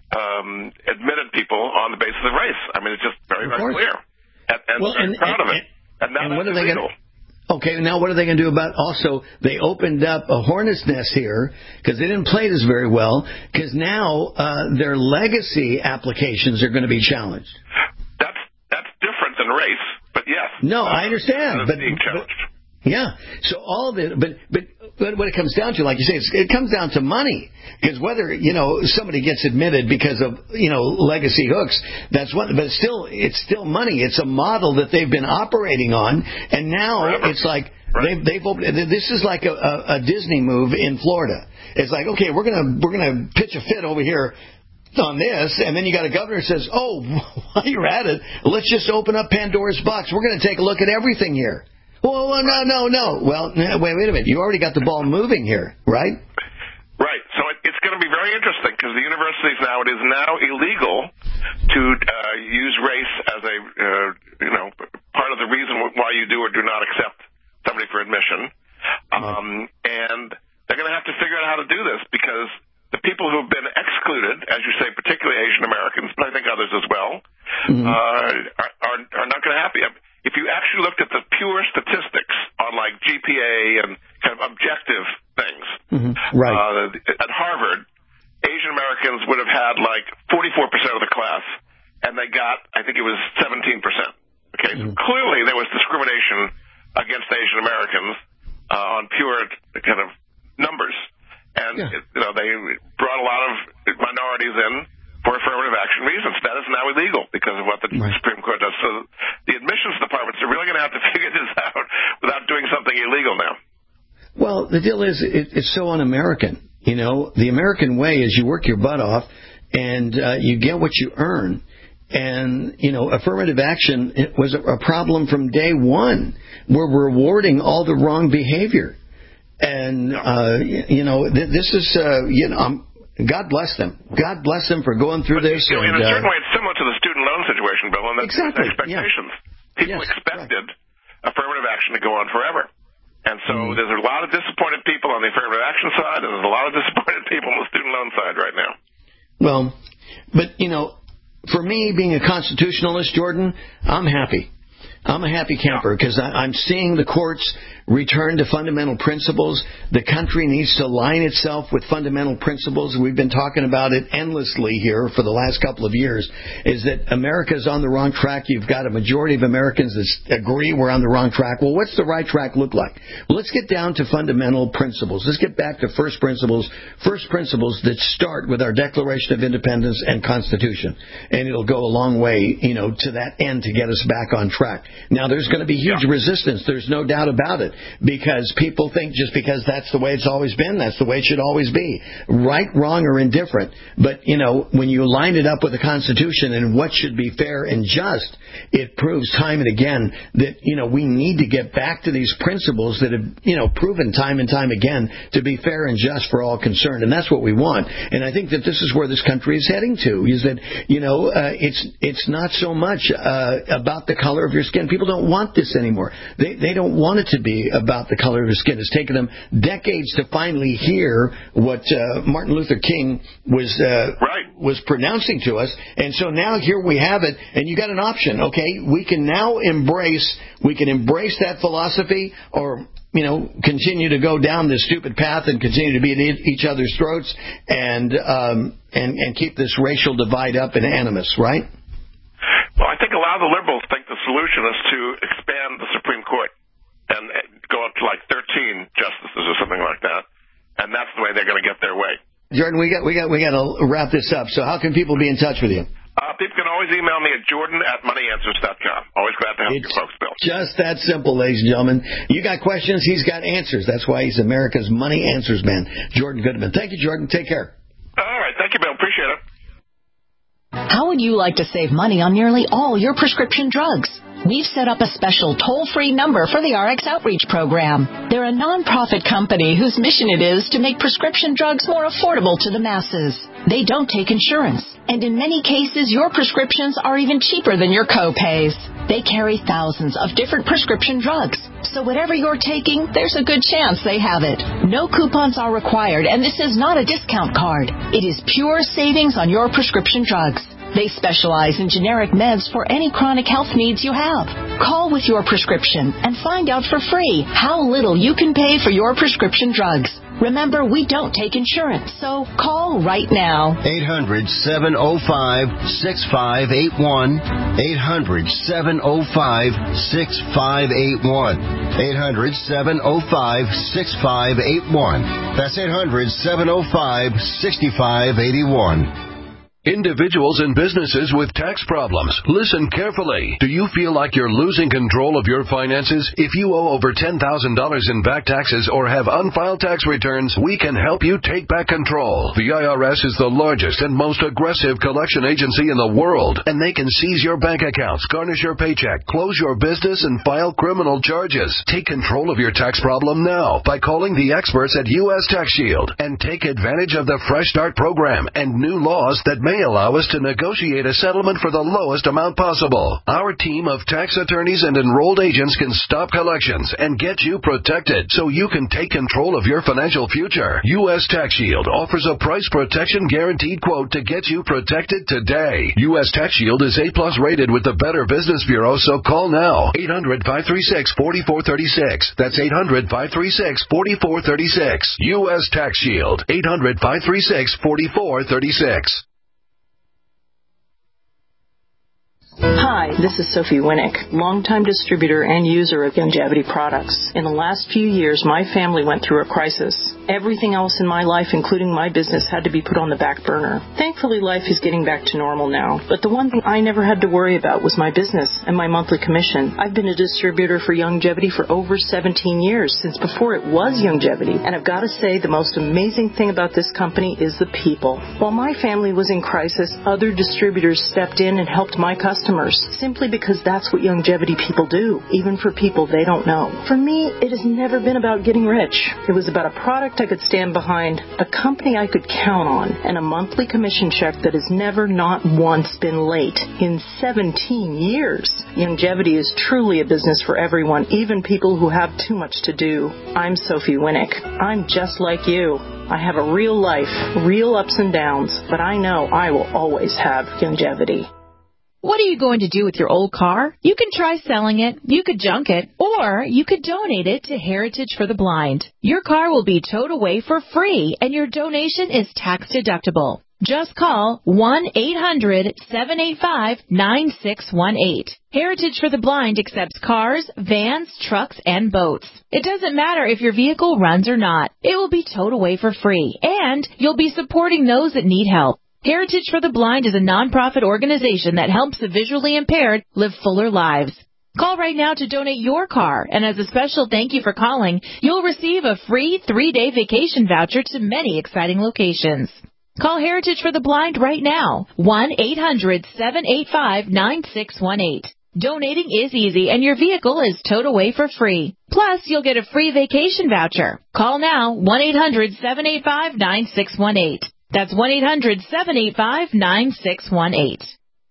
Um, admitted people on the basis of race. I mean, it's just very, very clear. And, and well, they're and, proud and, of it. And now and what that's are they illegal. Gonna, okay, now what are they going to do about also, they opened up a hornet's nest here because they didn't play this very well, because now uh, their legacy applications are going to be challenged. That's that's different than race, but yes. No, uh, I understand. But, but yeah, so all of it, but but but what it comes down to, like you say, it's, it comes down to money. Because whether, you know, somebody gets admitted because of, you know, legacy hooks, that's one, but it's still, it's still money. It's a model that they've been operating on, and now Forever. It's like right. they've they've opened. This is like a, a, a Disney move in Florida. It's like, okay, we're gonna we're gonna pitch a fit over here on this, and then you got a governor who says, oh, while you're at it, let's just open up Pandora's box. We're going to take a look at everything here. Well, well, no, no, no. Well, wait, wait a minute. You already got the ball moving here, right? Right. So it, it's going to be very interesting because the universities now, it is now illegal to uh, use race as a, uh, you know, part of the reason why you do or do not accept somebody for admission. Um, and they're going to have to figure out how to do this because the people who have been excluded, as you say, particularly Asian Americans, but I think others as well, mm-hmm. uh, are, are, are not going to happy. If you actually looked at the pure statistics on like G P A and kind of objective things, mm-hmm. right. uh, at Harvard, Asian Americans would have had like forty-four percent of the class, and they got, I think it was seventeen percent. Okay, mm-hmm. so clearly there was discrimination against Asian Americans uh, on pure kind of numbers. And, yeah. you know, they brought a lot of minorities in for affirmative action reasons. That is now illegal because of what the right. Supreme Court does. So the admissions departments are really going to have to figure this out without doing something illegal now. Well, the deal is it, it's so un-American. You know, the American way is you work your butt off and uh, you get what you earn. And, you know, affirmative action it was a, a problem from day one. We're rewarding all the wrong behavior. And, uh, you know, th- this is, uh, you know, um, God bless them. God bless them for going through but, this. You know, and, in a certain uh, way, it's similar to the student loan situation, Bill, and that's exactly, expectations. Yeah. People yes, expected right. affirmative action to go on forever. And so mm. there's a lot of disappointed people on the affirmative action side, and there's a lot of disappointed people on the student loan side right now. Well, but, you know, for me, being a constitutionalist, Jordan, I'm happy. I'm a happy camper because I'm seeing the courts return to fundamental principles. The country needs to align itself with fundamental principles. We've been talking about it endlessly here for the last couple of years, is that America's on the wrong track. You've got a majority of Americans that agree we're on the wrong track. Well, what's the right track look like? Well, let's get down to fundamental principles. Let's get back to first principles, first principles that start with our Declaration of Independence and Constitution. And it'll go a long way, you know, to that end to get us back on track. Now, there's going to be huge yeah. resistance. There's no doubt about it, because people think just because that's the way it's always been, that's the way it should always be. Right, wrong, or indifferent. But, you know, when you line it up with the Constitution and what should be fair and just, it proves time and again that, you know, we need to get back to these principles that have, you know, proven time and time again to be fair and just for all concerned. And that's what we want. And I think that this is where this country is heading to, is that, you know, uh, it's it's not so much uh, about the color of your skin. People don't want this anymore. They they don't want it to be about the color of your skin. It's taken them decades to finally hear what uh, Martin Luther King was uh, right. was pronouncing to us. And so now here we have it, and you got an option. Okay, we can now embrace we can embrace that philosophy, or you know, continue to go down this stupid path and continue to be at each other's throats and um, and and keep this racial divide up and animus, right? Well, I think a lot of the liberals think the solution is to expand the Supreme Court and go up to like thirteen justices or something like that, and that's the way they're going to get their way. Jordan, we got we got we got to wrap this up. So, how can people be in touch with you? Uh, people can always email me at jordan at money answers dot com. Always glad to help it's you folks, Bill. Just that simple, ladies and gentlemen. You got questions, he's got answers. That's why he's America's Money Answers man, Jordan Goodman. Thank you, Jordan. Take care. All right, thank you, Bill. Appreciate it. How would you like to save money on nearly all your prescription drugs? We've set up a special toll-free number for the R X Outreach Program. They're a nonprofit company whose mission it is to make prescription drugs more affordable to the masses. They don't take insurance, and in many cases, your prescriptions are even cheaper than your co-pays. They carry thousands of different prescription drugs, so whatever you're taking, there's a good chance they have it. No coupons are required, and this is not a discount card. It is pure savings on your prescription drugs. They specialize in generic meds for any chronic health needs you have. Call with your prescription and find out for free how little you can pay for your prescription drugs. Remember, we don't take insurance, so call right now. eight hundred, seven oh five, six five eight one. eight hundred, seven oh five, six five eight one. eight hundred, seven oh five, six five eight one. That's eight hundred, seven oh five, six five eight one. Individuals and businesses with tax problems, listen carefully. Do you feel like you're losing control of your finances? If you owe over ten thousand dollars in back taxes or have unfiled tax returns, we can help you take back control. The I R S is the largest and most aggressive collection agency in the world, and they can seize your bank accounts, garnish your paycheck, close your business, and file criminal charges. Take control of your tax problem now by calling the experts at U S Tax Shield and take advantage of the Fresh Start program and new laws that make may allow us to negotiate a settlement for the lowest amount possible. Our team of tax attorneys and enrolled agents can stop collections and get you protected so you can take control of your financial future. U S Tax Shield offers a price protection guaranteed quote to get you protected today. U S Tax Shield is A plus rated with the Better Business Bureau, so call now. eight hundred, five three six, four four three six. That's eight hundred, five three six, four four three six. U S Tax Shield. eight hundred, five three six, four four three six. Hi, this is Sophie Winnick, longtime distributor and user of Youngevity products. In the last few years, my family went through a crisis. Everything else in my life, including my business, had to be put on the back burner. Thankfully, life is getting back to normal now. But the one thing I never had to worry about was my business and my monthly commission. I've been a distributor for Youngevity for over seventeen years, since before it was Youngevity. And I've got to say, the most amazing thing about this company is the people. While my family was in crisis, other distributors stepped in and helped my customers, simply because that's what Youngevity people do, even for people they don't know. For me, it has never been about getting rich. It was about a product I could stand behind, a company I could count on, and a monthly commission check that has never, not once, been late in seventeen years. Youngevity is truly a business for everyone, even people who have too much to do. I'm Sophie Winnick. I'm just like you. I have a real life, real ups and downs, but I know I will always have Youngevity. What are you going to do with your old car? You can try selling it, you could junk it, or you could donate it to Heritage for the Blind. Your car will be towed away for free, and your donation is tax deductible. Just call one eight hundred, seven eight five, nine six one eight. Heritage for the Blind accepts cars, vans, trucks, and boats. It doesn't matter if your vehicle runs or not. It will be towed away for free, and you'll be supporting those that need help. Heritage for the Blind is a nonprofit organization that helps the visually impaired live fuller lives. Call right now to donate your car, and as a special thank you for calling, you'll receive a free three-day vacation voucher to many exciting locations. Call Heritage for the Blind right now, one eight hundred, seven eight five, nine six one eight. Donating is easy, and your vehicle is towed away for free. Plus, you'll get a free vacation voucher. Call now, one eight hundred, seven eight five, nine six one eight. That's one eight hundred, seven eight five, nine six one eight.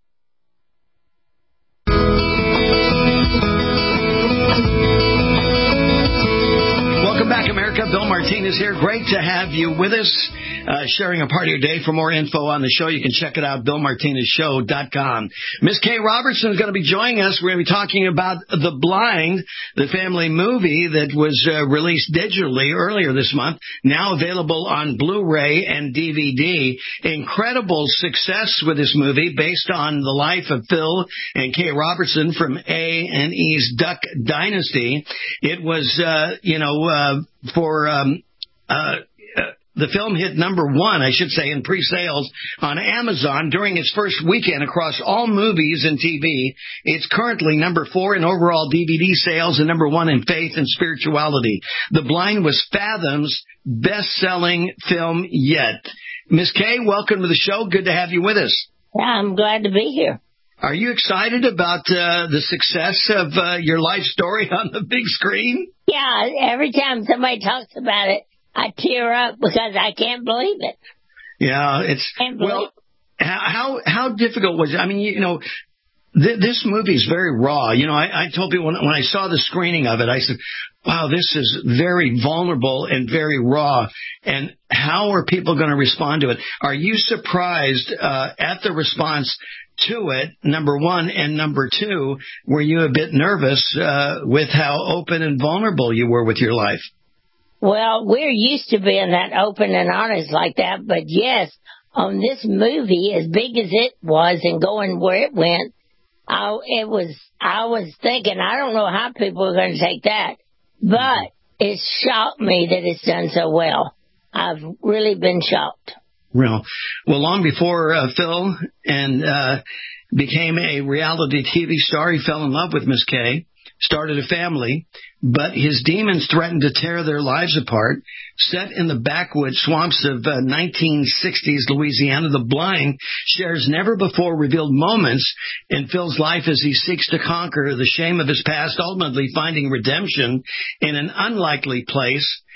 Welcome back, America. Bill Martinez here. Great to have you with us, uh, sharing a part of your day. For more info on the show, you can check it out, bill martinez show dot com. Miss Kay Robertson is going to be joining us. We're going to be talking about The Blind, the family movie that was uh, released digitally earlier this month, now available on Blu-ray and D V D. Incredible success with this movie based on the life of Phil and Kay Robertson from A and E's Duck Dynasty. It was, uh, you know, uh, for um, uh, the film hit number one, I should say, in pre-sales on Amazon during its first weekend across all movies and T V. It's currently number four in overall D V D sales and number one in faith and spirituality. The Blind was Fathom's best-selling film yet. Miss Kay, welcome to the show. Good to have you with us. Yeah, I'm glad to be here. Are you excited about uh, the success of uh, your life story on the big screen? Yeah, every time somebody talks about it, I tear up because I can't believe it. Yeah, it's well. How how difficult was it? I mean, you know, th- this movie is very raw. You know, I, I told people when, when I saw the screening of it, I said, "Wow, this is very vulnerable and very raw." And how are people going to respond to it? Are you surprised uh, at the response to it, number one, and number two, were you a bit nervous uh, with how open and vulnerable you were with your life? Well, we're used to being that open and honest like that, but yes, on this movie, as big as it was and going where it went, I, it was, I was thinking, I don't know how people are going to take that, but it shocked me that it's done so well. I've really been shocked. Well, well, long before uh, Phil and uh, became a reality T V star, he fell in love with Miss Kay, started a family, but his demons threatened to tear their lives apart. Set in the backwoods swamps of uh, nineteen sixties Louisiana, The Blind shares never-before-revealed moments in Phil's life as he seeks to conquer the shame of his past, ultimately finding redemption in an unlikely place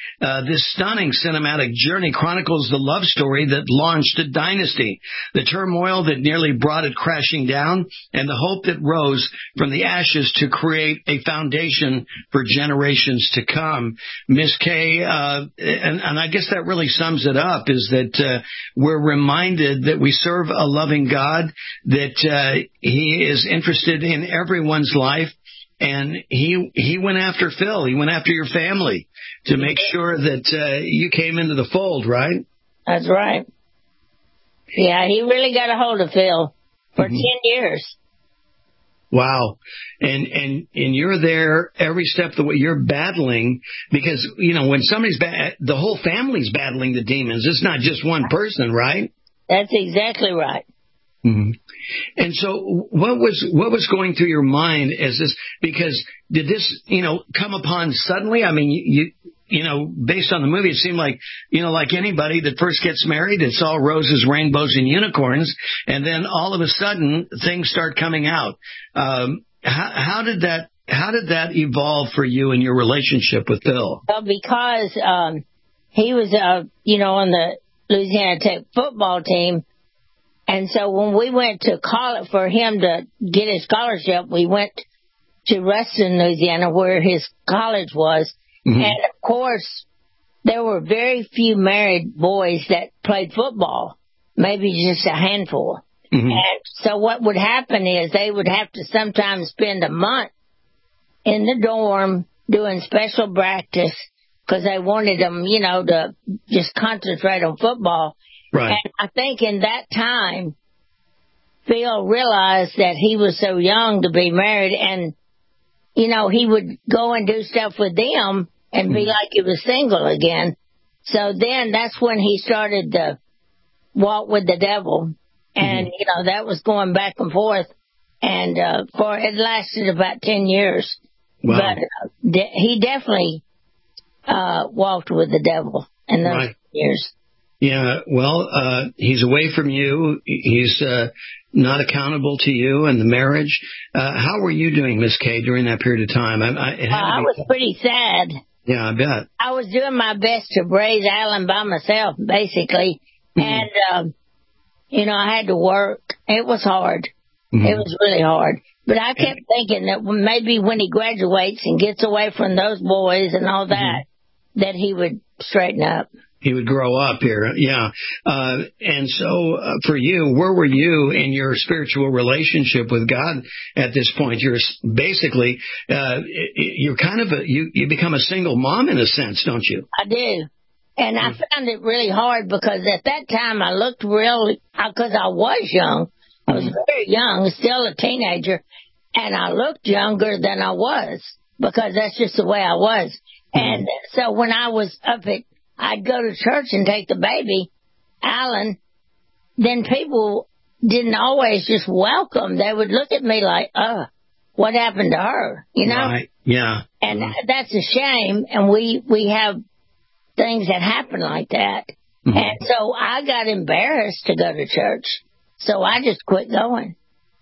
Uh, this stunning cinematic journey chronicles the love story that launched a dynasty, the turmoil that nearly brought it crashing down, and the hope that rose from the ashes to create a foundation for generations to come. Miss Kay, uh, and, and I guess that really sums it up, is that uh, we're reminded that we serve a loving God, that uh, He is interested in everyone's life, and he he went after Phil. He went after your family to make sure that uh, you came into the fold, right? That's right. Yeah, he really got a hold of Phil for mm-hmm. ten years. Wow. And, and, and you're there every step of the way. You're battling because, you know, when somebody's ba- the whole family's battling the demons. It's not just one person, right? That's exactly right. Mm-hmm. And so what was what was going through your mind as this, because did this, you know, come upon suddenly? I mean, you, you know, based on the movie, it seemed like, you know, like anybody that first gets married, it's all roses, rainbows, and unicorns. And then all of a sudden things start coming out. Um, how, how did that how did that evolve for you in your relationship with Phil? Well, because um, he was, uh, you know, on the Louisiana Tech football team. And so when we went to college for him to get his scholarship, we went to Ruston, Louisiana, where his college was. Mm-hmm. And, of course, there were very few married boys that played football, maybe just a handful. Mm-hmm. And so what would happen is they would have to sometimes spend a month in the dorm doing special practice because they wanted them, you know, to just concentrate on football. Right. And I think in that time, Phil realized that he was so young to be married, and, you know, he would go and do stuff with them and be mm-hmm. like he was single again. So then that's when he started to walk with the devil. And, mm-hmm. you know, that was going back and forth. And uh, for it lasted about ten years. Wow. But uh, de- he definitely uh, walked with the devil in those right. years. Yeah, well, uh, he's away from you. He's uh, not accountable to you and the marriage. Uh, how were you doing, Miss Kay, during that period of time? I, I, it uh, I was pretty sad. Yeah, I bet. I was doing my best to raise Alan by myself, basically. Mm-hmm. And, um, you know, I had to work. It was hard. Mm-hmm. It was really hard. But I kept and, thinking that maybe when he graduates and gets away from those boys and all that, mm-hmm. that he would straighten up. He would grow up here, yeah. Uh, and so uh, for you, where were you in your spiritual relationship with God at this point? You're basically, uh, you're kind of a, you, you become a single mom in a sense, don't you? I do. And I found it really hard because at that time I looked really, because I was young. I was very young, still a teenager, and I looked younger than I was because that's just the way I was. And so when I was up at, I'd go to church and take the baby, Alan, then people didn't always just welcome. They would look at me like, oh, what happened to her? You know? Right. Yeah. And right. that's a shame. And we, we have things that happen like that. Mm-hmm. And so I got embarrassed to go to church. So I just quit going.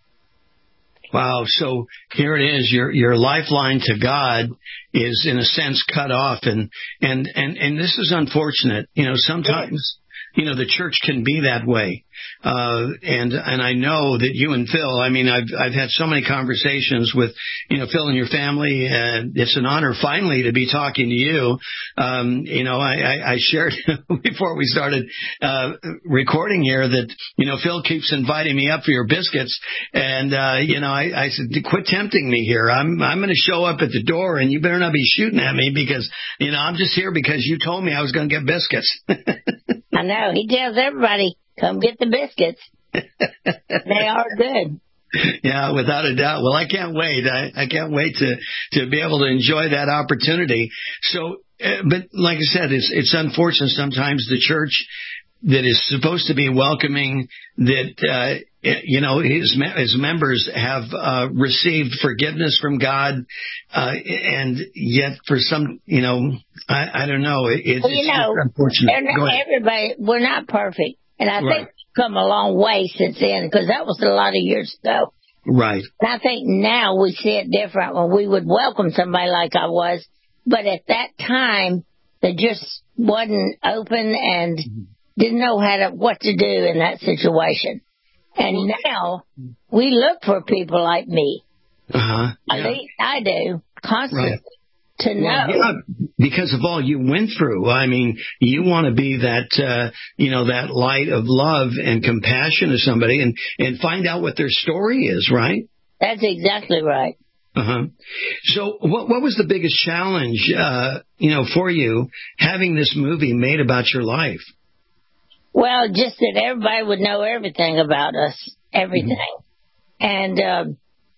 Wow. So here it is. Your your lifeline to God is in a sense cut off. And, and, and, and this is unfortunate. You know, sometimes, you know, the church can be that way. Uh, and, and I know that you and Phil, I mean, I've, I've had so many conversations with, you know, Phil and your family, and it's an honor finally to be talking to you. Um, you know, I, I, I shared before we started, uh, recording here that, you know, Phil keeps inviting me up for your biscuits. And, uh, you know, I, I said, quit tempting me here. I'm, I'm going to show up at the door and you better not be shooting at me because, you know, I'm just here because you told me I was going to get biscuits. I know. He tells everybody, come get the biscuits. They are good. Yeah, without a doubt. Well, I can't wait. I, I can't wait to, to be able to enjoy that opportunity. So, uh, but like I said, it's, it's unfortunate sometimes the church that is supposed to be welcoming, that, uh, you know, his, his members have uh, received forgiveness from God, uh, and yet for some, you know, I, I don't know. It, it's, well, you know, unfortunate. Not, everybody, we're not perfect. And I right. think we've come a long way since then, because that was a lot of years ago. Right. And I think now we see it different when we would welcome somebody like I was. But at that time, that just wasn't open and didn't know how to what to do in that situation. And now we look for people like me. Uh-huh. At Yeah. least I do, constantly, Right. to know. Well, yeah, because of all you went through. I mean, you want to be that, uh, you know, that light of love and compassion to somebody and, and find out what their story is, right? That's exactly right. Uh-huh. So what what was the biggest challenge, uh, you know, for you having this movie made about your life? Well, just that everybody would know everything about us, everything. Mm-hmm. And um,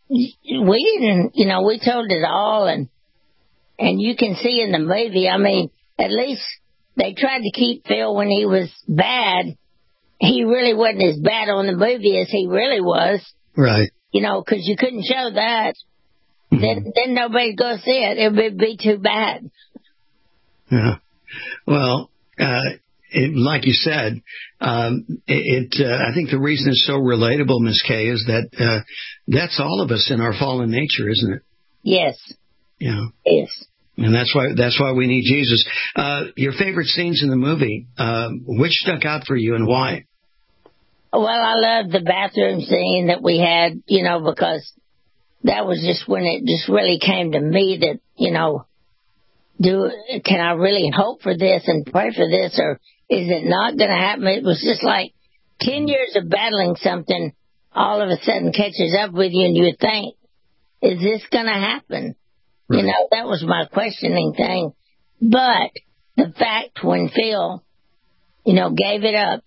we didn't, you know, we told it all. And and you can see in the movie, I mean, at least they tried to keep Phil when he was bad. He really wasn't as bad on the movie as he really was. Right. You know, because you couldn't show that. Mm-hmm. Then, then nobody'd go see it. It would be too bad. Yeah. Well, uh, it, like you said, um, it. it uh, I think the reason it's so relatable, Miss Kay, is that uh, that's all of us in our fallen nature, isn't it? Yes. Yeah. Yes. And that's why that's why we need Jesus. Uh, your favorite scenes in the movie, uh, which stuck out for you and why? Well, I loved the bathroom scene that we had, you know, because that was just when it just really came to me that, you know, do can I really hope for this and pray for this, or is it not going to happen? It was just like ten years of battling something all of a sudden catches up with you and you think, is this going to happen? Right. You know, that was my questioning thing. But the fact when Phil, you know, gave it up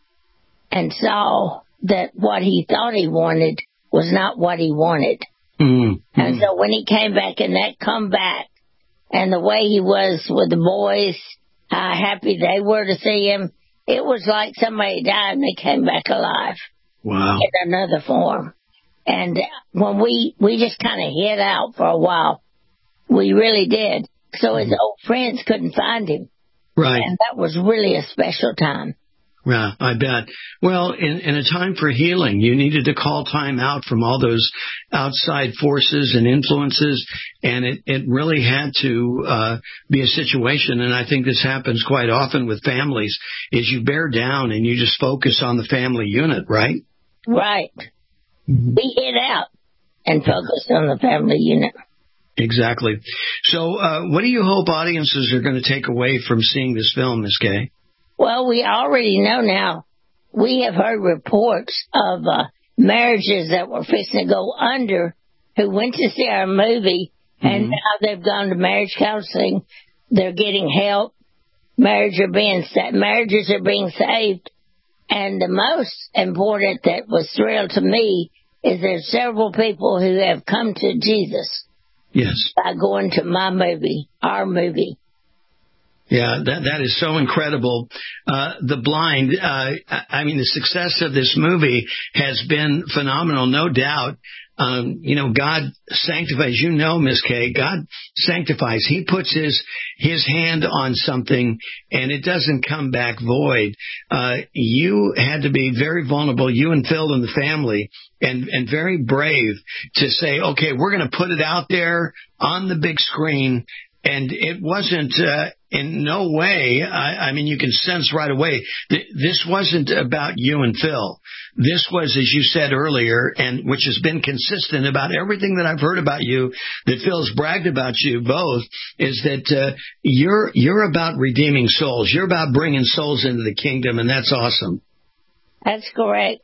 and saw that what he thought he wanted was not what he wanted. Mm-hmm. And so when he came back and that comeback and the way he was with the boys, how happy they were to see him, it was like somebody died and they came back alive. Wow. In another form. And when we, we just kind of hid out for a while, we really did. So his old friends couldn't find him. Right. And that was really a special time. Yeah, I bet. Well, in, in a time for healing, you needed to call time out from all those outside forces and influences, and it, it really had to uh, be a situation, and I think this happens quite often with families, is you bear down and you just focus on the family unit, right? Right. Mm-hmm. We hid out and focused on the family unit. Exactly. So uh, what do you hope audiences are going to take away from seeing this film, Miz Kay? Well, we already know now. We have heard reports of uh, marriages that were fixing to go under who went to see our movie, mm-hmm. and now they've gone to marriage counseling. They're getting help. Marriage are being sa- marriages are being saved. And the most important that was thrilled to me is there's several people who have come to Jesus. Yes. By going to my movie, our movie. Yeah, that that is so incredible. Uh, The Blind, uh, I mean, the success of this movie has been phenomenal, no doubt. Um, you know, God sanctifies, you know, Miz Kay, God sanctifies. He puts his his hand on something and it doesn't come back void. Uh, you had to be very vulnerable, you and Phil and the family, and, and very brave to say, okay, we're going to put it out there on the big screen. And it wasn't uh, in no way, I, I mean, you can sense right away, th- this wasn't about you and Phil. This was, as you said earlier, and which has been consistent about everything that I've heard about you, that Phil's bragged about you both, is that uh, you're you're about redeeming souls. You're about bringing souls into the kingdom, and that's awesome. That's correct.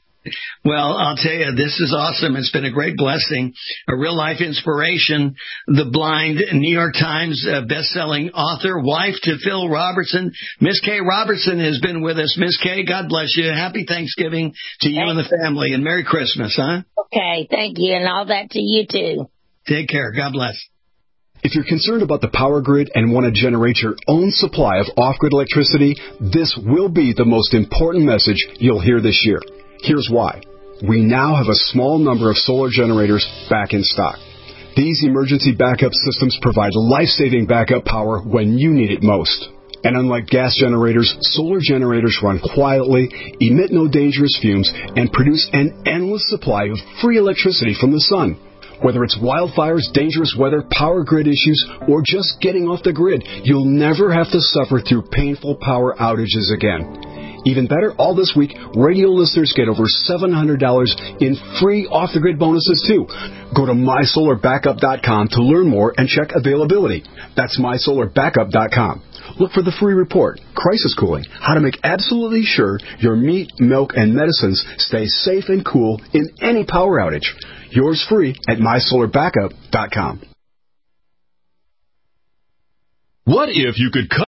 Well, I'll tell you, this is awesome. It's been a great blessing, a real-life inspiration. The Blind, New York Times uh, best-selling author, wife to Phil Robertson. Miz Kay Robertson has been with us. Miz Kay, God bless you. Happy Thanksgiving to you and the family, and Merry Christmas, huh? Okay, thank you, and all that to you, too. Take care. God bless. If you're concerned about the power grid and want to generate your own supply of off-grid electricity, this will be the most important message you'll hear this year. Here's why. We now have a small number of solar generators back in stock. These emergency backup systems provide life-saving backup power when you need it most. And unlike gas generators, solar generators run quietly, emit no dangerous fumes, and produce an endless supply of free electricity from the sun. Whether it's wildfires, dangerous weather, power grid issues, or just getting off the grid, you'll never have to suffer through painful power outages again. Even better, all this week, radio listeners get over seven hundred dollars in free off-the-grid bonuses, too. Go to my solar backup dot com to learn more and check availability. That's my solar backup dot com. Look for the free report, Crisis Cooling, how to make absolutely sure your meat, milk, and medicines stay safe and cool in any power outage. Yours free at my solar backup dot com. What if you could cut